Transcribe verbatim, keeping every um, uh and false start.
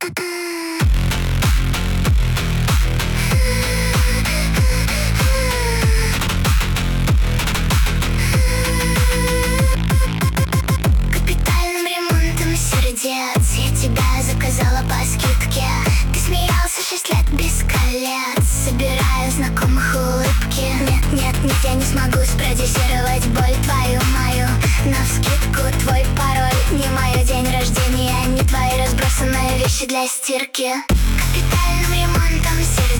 Капитальным ремонтом сердец я тебя заказала по скидке. Ты смеялся шесть лет без колец, собирая знакомых улыбки. Нет, нет, нет, я не смогу спродюсировать боль твою мою. Навскидку твой пароль не мое день рождения, не твои разбросанные вещи для стирки. Капитальным ремонтом сердец